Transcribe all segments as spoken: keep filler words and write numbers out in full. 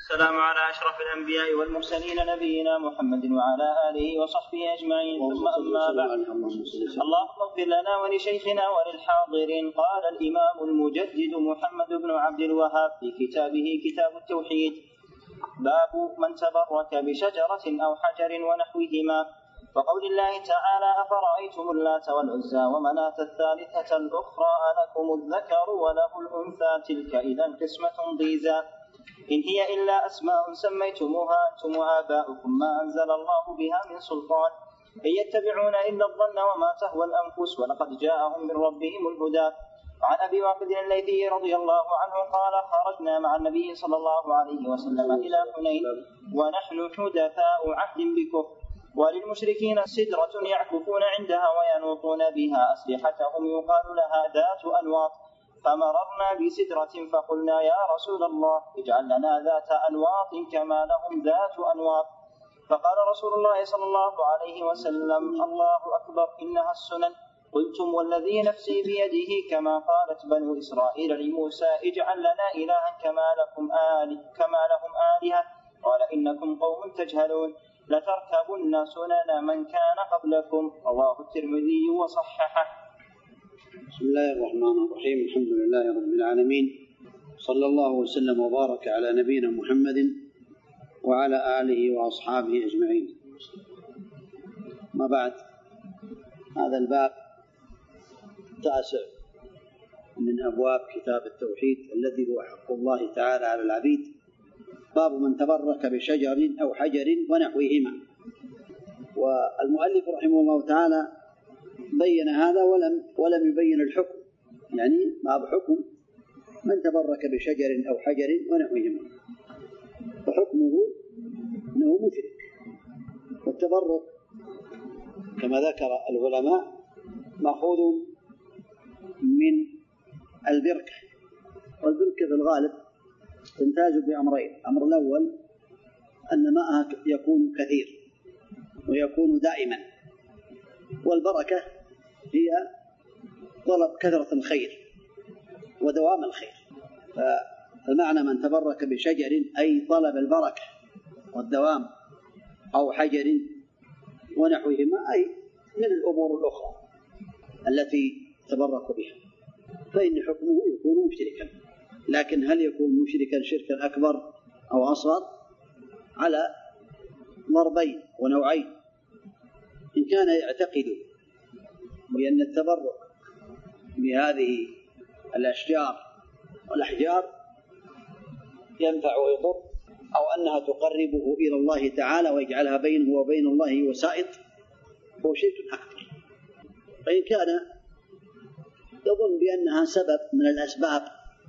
السلام على أشرف الأنبياء والمرسلين نبينا محمد وعلى آله وصحبه أجمعين. ثم أما بعد، اللهم اغفر لنا ولشيخنا وللحاضرين. قال الإمام المجدد محمد بن عبد الوهاب في كتابه كتاب التوحيد: باب من تبرك بشجرة أو حجر ونحوهما، وقول الله تعالى: أفرأيتم اللات والعزى ومناة الثالثة الأخرى ألكم الذكر وله الأنثى تلك إذا قسمة ضيزى، إن هي إلا أسماء سميتموها أنتم وآباؤكم ما أنزل الله بها من سلطان، إن يتبعون إلا الظن وما تهوى الأنفس ولقد جاءهم من ربهم الهدى. عن أبي واقد الليثي رضي الله عنه قال: خرجنا مع النبي صلى الله عليه وسلم إلى حنين ونحن حدثاء عهد بكفر، وللمشركين سدرة يعكفون عندها وينوطون بها أسلحتهم يقال لها ذات أنواط، فمررنا بسدرة فقلنا: يا رسول الله اجعل لنا ذات أنواط كما لهم ذات أنواط. فقال رسول الله صلى الله عليه وسلم: الله أكبر، إنها السنن. قلتم والذي نفسي بيده كما قالت بنو إسرائيل لموسى: اجعل لنا إلها كما لكم آل كما لهم آلهة. قال: إنكم قوم تجهلون، لتركبن سنن من كان قبلكم. رواه الترمذي وصححه. بسم الله الرحمن الرحيم. الحمد لله رب العالمين، صلى الله وسلم وبارك على نبينا محمد وعلى آله وأصحابه أجمعين. ما بعد، هذا الباب التاسع من أبواب كتاب التوحيد الذي هو حق الله تعالى على العبيد. باب من تبرك بشجر أو حجر ونحوهما. والمؤلف رحمه الله تعالى بين هذا ولم ولم يبين الحكم، يعني ما بحكم من تبرك بشجر أو حجر ونحوهما، وحكمه أنه مشرك. والتبرك كما ذكر العلماء مأخوذ من البركة، والبركة في الغالب تمتاز بأمرين: الأمر الأول أن ماءها يكون كثير ويكون دائما، والبركة هي طلب كثرة الخير ودوام الخير. فالمعنى من تبرك بشجر أي طلب البركة والدوام، أو حجر ونحوهما أي من الأمور الأخرى التي تبرك بها، فإن حكمه يكون مشركا. لكن هل يكون مشركا شركا أكبر أو أصغر؟ على ضربين ونوعين. إن كان يعتقد بأن التبرك بهذه الأشجار والأحجار ينفع ويضر، أو أنها تقربه إلى الله تعالى ويجعلها بينه وبين الله وسائط، هو شرك أكبر. فإن كان يظن بأنها سبب من الأسباب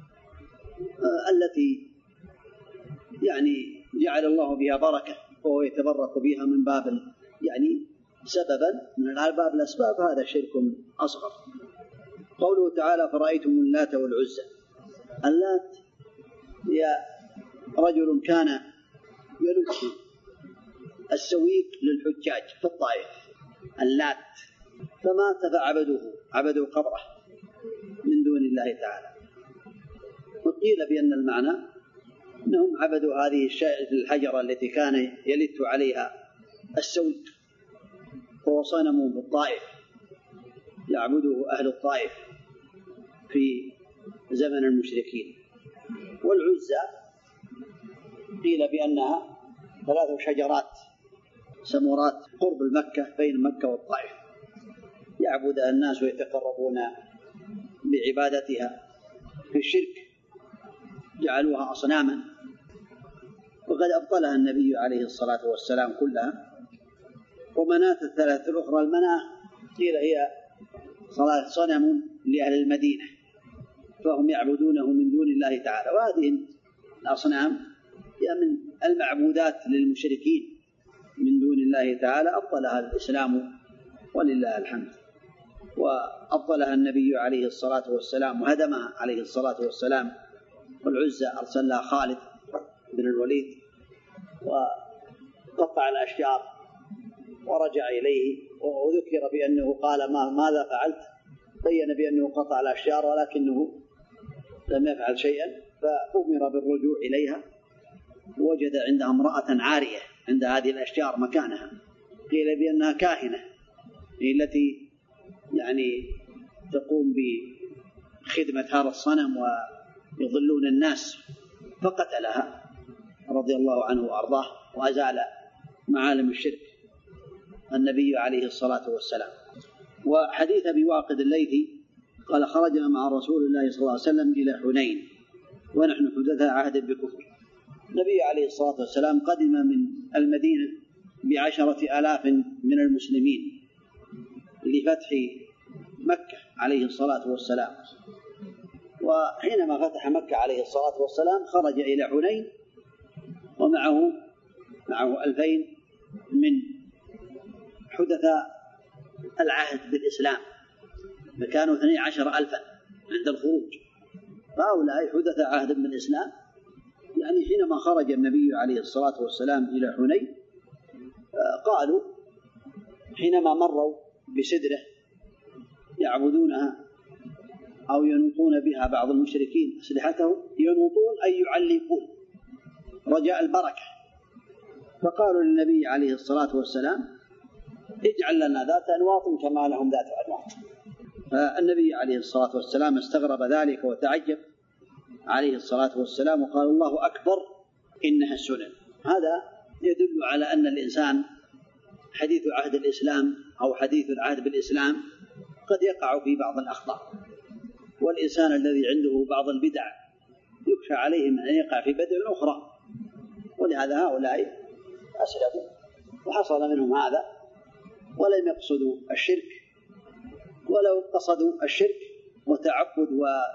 التي يعني جعل الله بها بركة وهو يتبرك بها من باب يعني سببا من باب الأسباب، هذا شرك أصغر. قوله تعالى: فرأيتم اللات والعزى. اللات هي رجل كان يلت السويق للحجاج في الطائف، اللات، فمات فعبدوه، عبدوا قبره من دون الله تعالى. وقيل بأن المعنى أنهم عبدوا هذه الحجرة التي كان يلت عليها السويق، وهو صنم بالطائف يعبده أهل الطائف في زمن المشركين. والعزى قيل بأنها ثلاث شجرات سمورات قرب المكة بين مكة والطائف، يعبدها الناس ويتقربون بعبادتها. في الشرك جعلوها أصناما، وقد أبطلها النبي عليه الصلاة والسلام كلها. ومناة الثلاث الأخرى، المناة قيل هي صلاة صنم لأهل المدينة، فهم يعبدونه من دون الله تعالى. وهذه الأصنام هي من المعبودات للمشركين من دون الله تعالى، أبطلها الإسلام ولله الحمد، وأبطلها النبي عليه الصلاة والسلام وهدمها عليه الصلاة والسلام. والعزى أرسل لها خالد بن الوليد وقطع الأشجار ورجع إليه، وذكر بأنه قال: ما ماذا فعلت؟ بين بأنه قطع الأشجار ولكنه لم يفعل شيئا، فأمر بالرجوع إليها وجد عندها امرأة عارية عند هذه الأشجار مكانها، قيل بأنها كاهنة التي يعني تقوم بخدمة هذا الصنم ويضلون الناس، فقتلها رضي الله عنه وأرضاه وأزال معالم الشرك النبي عليه الصلاة والسلام. وحديث أبي واقد الليثي قال خرجنا مع رسول الله صلى الله عليه وسلم إلى حنين ونحن حدثاء عهد بكفر. النبي عليه الصلاة والسلام قدم من المدينة بعشرة آلاف من المسلمين لفتح مكة عليه الصلاة والسلام، وحينما فتح مكة عليه الصلاة والسلام خرج إلى حنين ومعه معه ألفين من حدثاء العهد بالإسلام، فكانوا اثني عشر ألفا عند الخروج، فهؤلاء حدثاء عهد بالإسلام. يعني حينما خرج النبي عليه الصلاة والسلام إلى حنين قالوا حينما مروا بسدرة يعبدونها أو ينوطون بها بعض المشركين أسلحتهم، ينوطون أي يعلقون رجاء البركة، فقالوا للنبي عليه الصلاة والسلام اجعل لنا ذات أنواط كما لهم ذات أنواط. فالنبي عليه الصلاة والسلام استغرب ذلك وتعجب عليه الصلاة والسلام وقال الله أكبر إنها السنن. هذا يدل على أن الإنسان حديث عهد الإسلام أو حديث العهد بالإسلام قد يقع في بعض الأخطاء، والإنسان الذي عنده بعض البدع يخشى عليه من أن يقع في بدع أخرى، ولهذا هؤلاء أسلموا وحصل منهم هذا ولم يقصدوا الشرك، ولو قصدوا الشرك وتعبد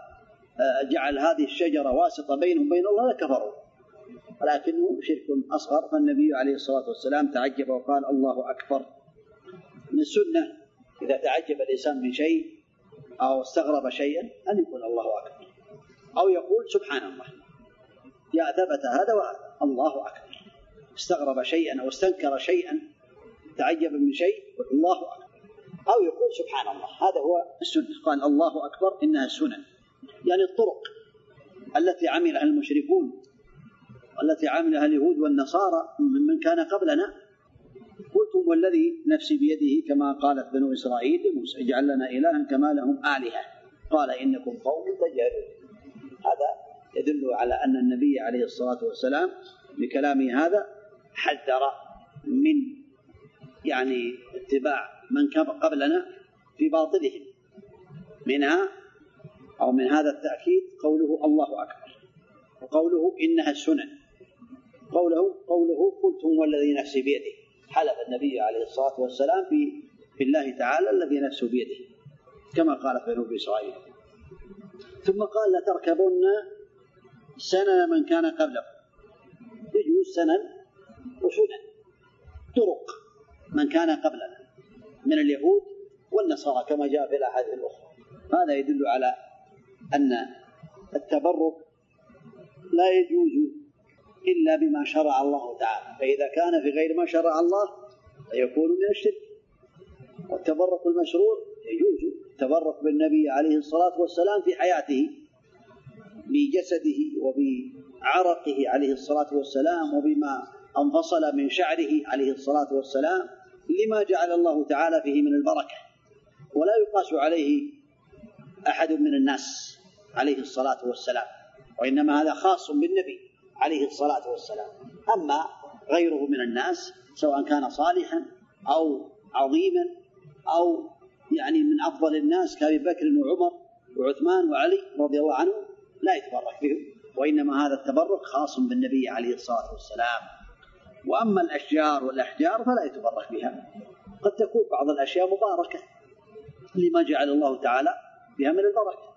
وجعل هذه الشجرة واسطة بينهم وبين الله لكفروا، ولكنه شرك أصغر. فالنبي عليه الصلاة والسلام تعجب وقال الله أكبر. من السنة إذا تعجب الإنسان من شيء أو استغرب شيئا أن يقول الله أكبر أو يقول سبحان الله، يا ثبت هذا وهذا الله أكبر. استغرب شيئا أو استنكر شيئا تعجب من شيء يقول الله أكبر أو يقول سبحان الله، هذا هو السنة. قال الله أكبر إنها السنن، يعني الطرق التي عملها المشركون والتي عملها اليهود والنصارى ممن كان قبلنا. قلتم والذي نفسي بيده كما قالت بنو إسرائيل لموسى اجعل لنا إلها كما لهم آلهة قال إنكم قوم تجهلون. هذا يدل على أن النبي عليه الصلاة والسلام بكلامه هذا حذر من يعني اتباع من كان قبلنا في باطلهم. منها أو من هذا التأكيد قوله الله أكبر، وقوله إنها السنن، قوله قوله قلتم والذي نفسي بيده، حلف النبي عليه الصلاة والسلام في في الله تعالى الذي نفسه بيده كما قالت بنو إسرائيل. ثم قال لتركبن سنن من كان قبلكم، يجوز سنن وسنن طرق من كان قبلنا من اليهود والنصارى كما جاء في الأحاديث الأخرى. هذا يدل على أن التبرك لا يجوز إلا بما شرع الله تعالى، فإذا كان في غير ما شرع الله فيكون من الشرك. والتبرك المشروع يجوز التبرك بالنبي عليه الصلاة والسلام في حياته بجسده وبعرقه عليه الصلاة والسلام وبما انفصل من شعره عليه الصلاة والسلام لما جعل الله تعالى فيه من البركة، ولا يقاس عليه أحد من الناس عليه الصلاة والسلام، وإنما هذا خاص بالنبي عليه الصلاة والسلام. أما غيره من الناس سواء كان صالحا أو عظيما أو يعني من أفضل الناس كأبي بكر وعمر وعثمان وعلي رضي الله عنهم لا يتبرك بهم، وإنما هذا التبرك خاص بالنبي عليه الصلاة والسلام. وأما الأشجار والأحجار فلا يتبرك بها، قد تكون بعض الأشياء مباركة لما جعل الله تعالى بها من البركة،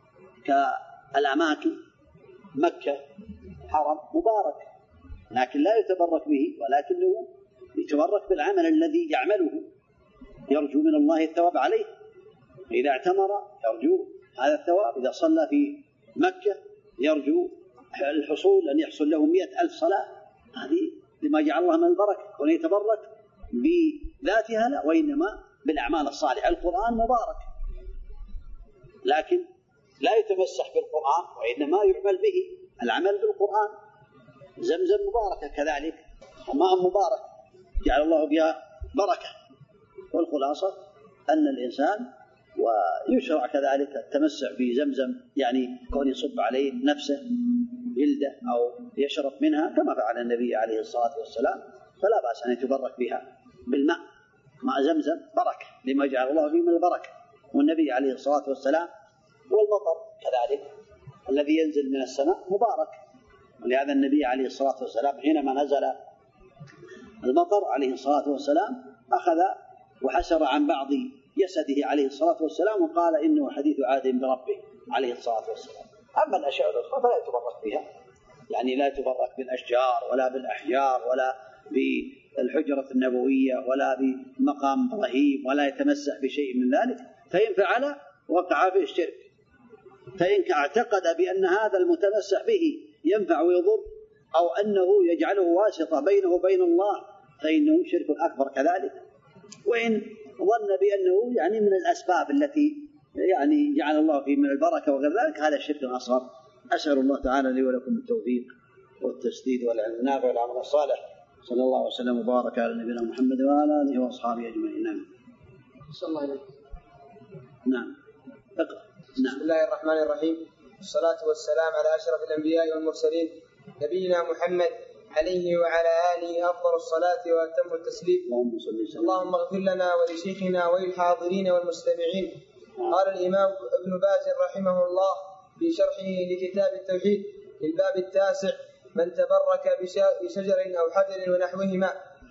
كالأماكن مكة حرم مبارك لكن لا يتبرك به، ولكنه يتبرك بالعمل الذي يعمله يرجو من الله الثواب عليه. إذا اعتمر يرجو هذا الثواب، إذا صلى في مكة يرجو الحصول أن يحصل له مئة ألف صلاة، هذه لما جعل الله من البركة، وأن يتبرك بذاتها لا، وإنما بالأعمال الصالحة. القرآن مبارك لكن لا يتمسح بالقرآن، وإنما يعمل به، العمل بالقرآن. زمزم مباركة كذلك، وماء مبارك جعل الله بها بركة. والخلاصة أن الإنسان ويشرع كذلك التمسح بزمزم، يعني كون يصب عليه نفسه جلده أو يشرب منها كما فعل النبي عليه الصلاة والسلام، فلا بأس أن يتبرك بها بالماء. ماء زمزم بركة لما جعل الله فيه من البركة، والنبي عليه الصلاة والسلام. والمطر كذلك الذي ينزل من السماء مبارك، ولهذا النبي عليه الصلاة والسلام حينما نزل المطر عليه الصلاة والسلام أخذ وحسر عن بعض جسده عليه الصلاة والسلام وقال إنه حديث عهد بربه عليه الصلاة والسلام. أما الأشياء الأخرى فلا يتبرك بها، يعني لا يتبرك بالأشجار ولا بالأحجار ولا بالحجرة النبوية ولا بمقام إبراهيم، ولا يتمسح بشيء من ذلك، فإن فعل وقع في الشرك. فإن اعتقد بأن هذا المتمسح به ينفع ويضر أو أنه يجعله واسطة بينه وبين الله فإنه شرك أكبر كذلك. وإن ظن بأنه يعني من الأسباب التي يعني جعل الله فيه من البركة وغير ذلك، هذا الشرك الأصغر. أسأل الله تعالى لي ولكم التوفيق والتسديد والعلم النافع والعمل الصالح. صلى الله وسلم وبارك على نبينا محمد وعلى آله وأصحابه أجمعين. نعم. صلى الله عليه. نعم. اقرأ. نعم. بسم الله الرحمن الرحيم، والصلاة والسلام على أشرف الأنبياء والمرسلين نبينا محمد عليه وعلى آله أفضل الصلاة وأتم التسليم. اللهم اغفر لنا ولشيخنا وللحاضرين والمستمعين. قال الإمام ابن باز رحمه الله في شرحه لكتاب التوحيد في الباب التاسع: من تبرك بشجر أو حجر ونحوهما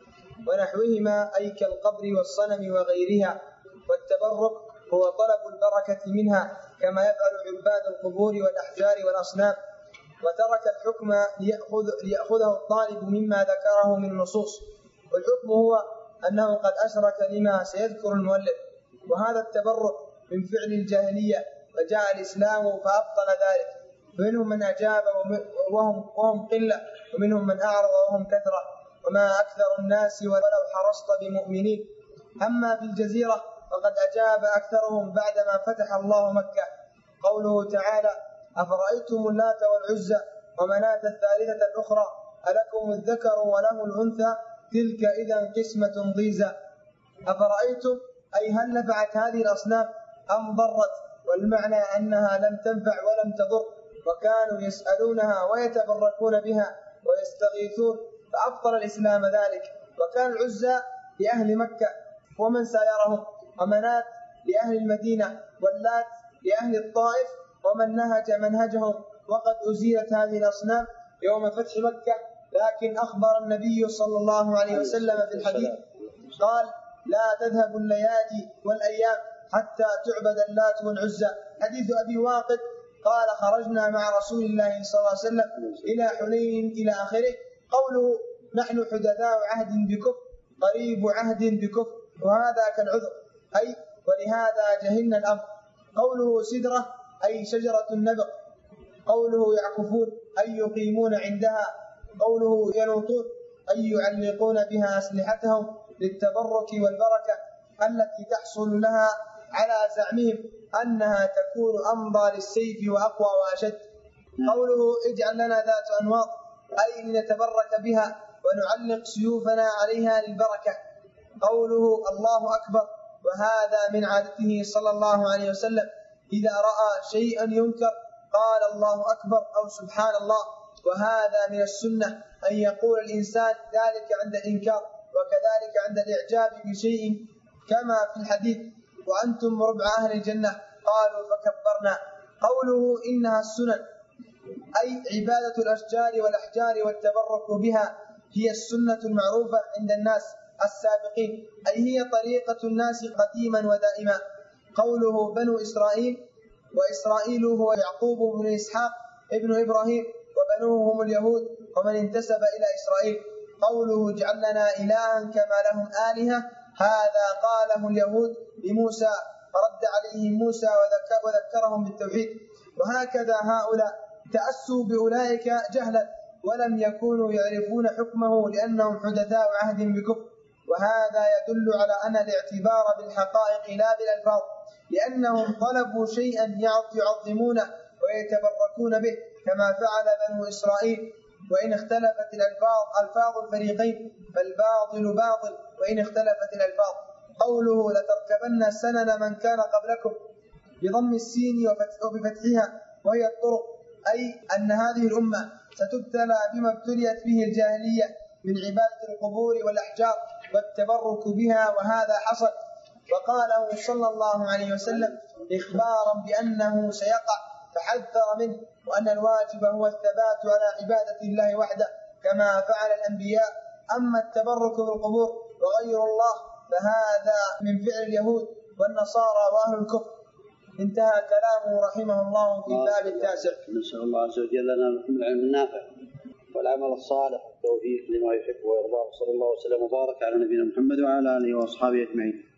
ونحوهما أي كالقبر والصنم وغيرها. والتبرك هو طلب البركة منها كما يفعل عباد القبور والأحجار والأصنام، وترك الحكم ليأخذ ليأخذه الطالب مما ذكره من النصوص. والحكم هو أنه قد أشرك لما سيذكر المؤلف، وهذا التبرك من فعل الجاهلية، فجاء الإسلام فأبطل ذلك. فمنهم من أجاب وهم, وهم قلة، ومنهم من أعرض وهم كثرة، وما أكثر الناس ولو حرصت بمؤمنين. أما في الجزيرة فقد أجاب أكثرهم بعدما فتح الله مكة. قوله تعالى: أفرأيتم اللات والعزى ومناة الثالثة الأخرى ألكم الذكر وله الأنثى تلك إذا قسمة ضيزى. أفرأيتم أي هل نفعت هذه الأصنام أم ضرت؟ والمعنى أنها لم تنفع ولم تضر، وكانوا يسألونها ويتبركون بها ويستغيثون، فأبطل الإسلام ذلك. وكان العزى لأهل مكة ومن سايرهم، ومناة لأهل المدينة، واللات لأهل الطائف ومن نهج منهجهم. وقد أزيلت هذه الأصنام يوم فتح مكة، لكن أخبر النبي صلى الله عليه وسلم في الحديث قال: لا تذهب الليالي والأيام حتى تعبد اللات والعزى. حديث أبي واقد قال: خرجنا مع رسول الله صلى الله عليه وسلم إلى حنين إلى آخره. قوله: نحن حدثاء عهد بكفر قريب عهد بكفر، وهذا كالعذر، أي ولهذا جهلنا الأمر. قوله: سدرة أي شجرة النبق. قوله: يعكفون أي يقيمون عندها. قوله: ينوطون أي يعلقون بها أسلحتهم للتبرك والبركة التي تحصل لها على زعمهم أنها تكون أمضى للسيف وأقوى وأشد. قوله: اجعل لنا ذات أنواط أي لنتبرك بها ونعلق سيوفنا عليها للبركة. قوله: الله أكبر، وهذا من عادته صلى الله عليه وسلم إذا رأى شيئا ينكر قال الله أكبر أو سبحان الله، وهذا من السنة أن يقول الإنسان ذلك عند الإنكار، وكذلك عند الإعجاب بشيء كما في الحديث: وأنتم ربع أهل الجنة، قالوا فكبرنا. قوله: إنها السنن أي عبادة الأشجار والأحجار والتبرك بها هي السنة المعروفة عند الناس السابقين، أي هي طريقة الناس قديما ودائما. قوله: بنو إسرائيل، وإسرائيل هو يعقوب بن إسحاق ابن إبراهيم، وبنوه هم اليهود ومن انتسب إلى إسرائيل. قوله: اجعل لنا إلها كما لهم آلهة، هذا قاله اليهود لموسى فرد عليهم موسى وذكرهم بالتوحيد. وهكذا هؤلاء تأسوا بأولئك جهلا ولم يكونوا يعرفون حكمه لأنهم حدثاء عهد بكفر. وهذا يدل على أن الاعتبار بالحقائق لا بالألفاظ، لأنهم طلبوا شيئا يعظمونه ويتبركون به كما فعل بنو إسرائيل وإن اختلفت الألفاظ ألفاظ الفريقين فالباطل باطل وإن اختلفت الألفاظ. قوله لتركبن سنن من كان قبلكم بضم السين وبفتحها وهي الطرق، أي أن هذه الأمة ستبتلى بما ابتليت به الجاهلية من عبادة القبور والأحجار والتبرك بها، وهذا حصل. وقاله صلى الله عليه وسلم إخبارا بأنه سيقع فحذر منه، وأن الواجب هو الثبات على عبادة الله وحده كما فعل الأنبياء. أما التبرك بالقبور وغير الله فهذا من فعل اليهود والنصارى وأهل الكفر. انتهى كلامه رحمه الله في الباب التاسع. نسأل الله عز وجل لنا العلم النافع والعمل الصالح والتوفيق لما يحب ويرضى. صلى الله وسلم وبارك على نبينا محمد وعلى آله وأصحابه أجمعين.